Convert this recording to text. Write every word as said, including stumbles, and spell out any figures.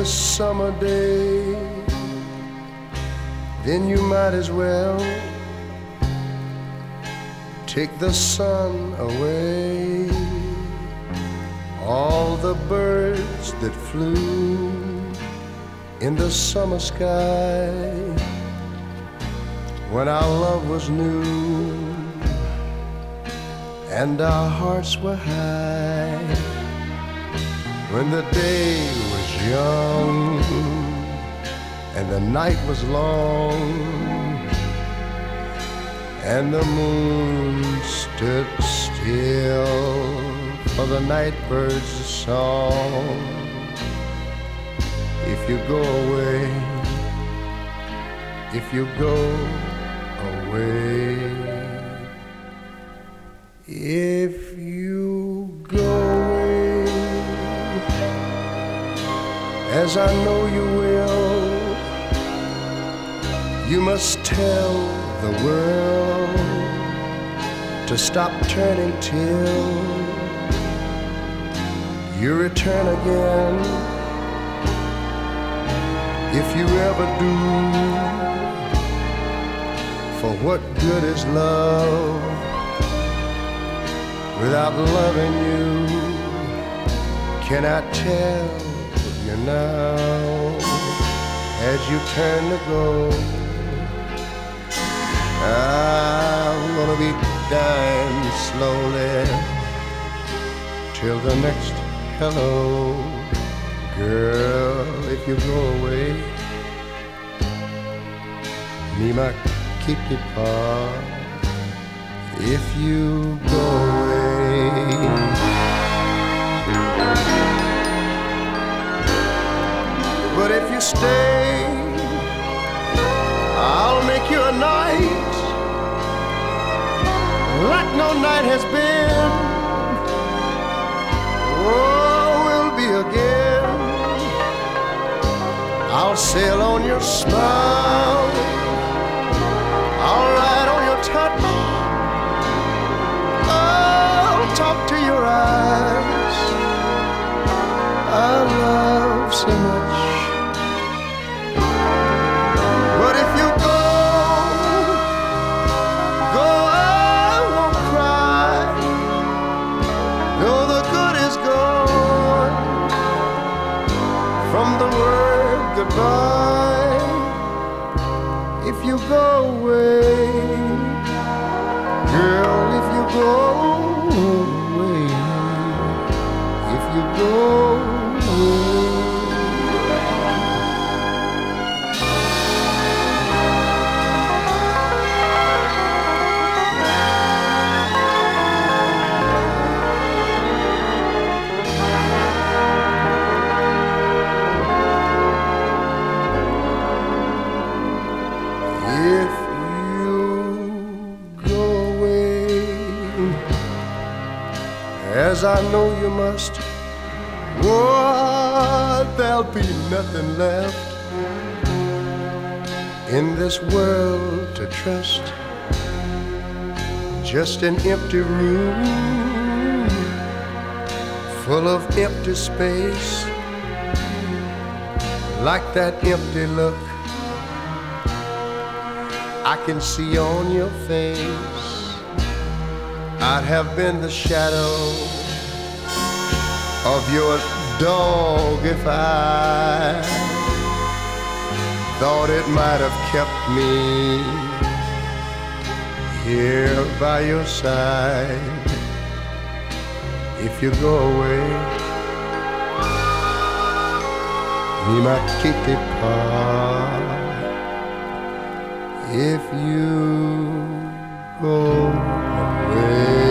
this summer day, then you might as well take the sun away. All the birds that flew in the summer sky when our love was new and our hearts were high, when the day was young and the night was long and the moon stood still for the night bird's song. If you go away, if you go away, if you go away, as I know you will, you must tell the world to stop turning till you return again. If you ever do, for what good is love without loving you? Can I tell you now, as you turn to go, I'm gonna be dying slowly till the next hello. Girl, if you go away, me my kitty paw, if you go away. But if you stay, I'll make you a night like no night has been. Oh, we'll be again. I'll sail on your smile, I'll ride on your touch, I'll talk to your eyes. I love so much. But if you go, go, I won't cry. No, the good is gone from the word goodbye. If you go away, girl, if you go away, if you go away. If you go away, as I know you must, oh, there'll be nothing left in this world to trust. Just an empty room full of empty space, like that empty look I can see on your face. I'd have been the shadow of your dog if I thought it might have kept me here by your side. If you go away, me my kitty paw, if you go away.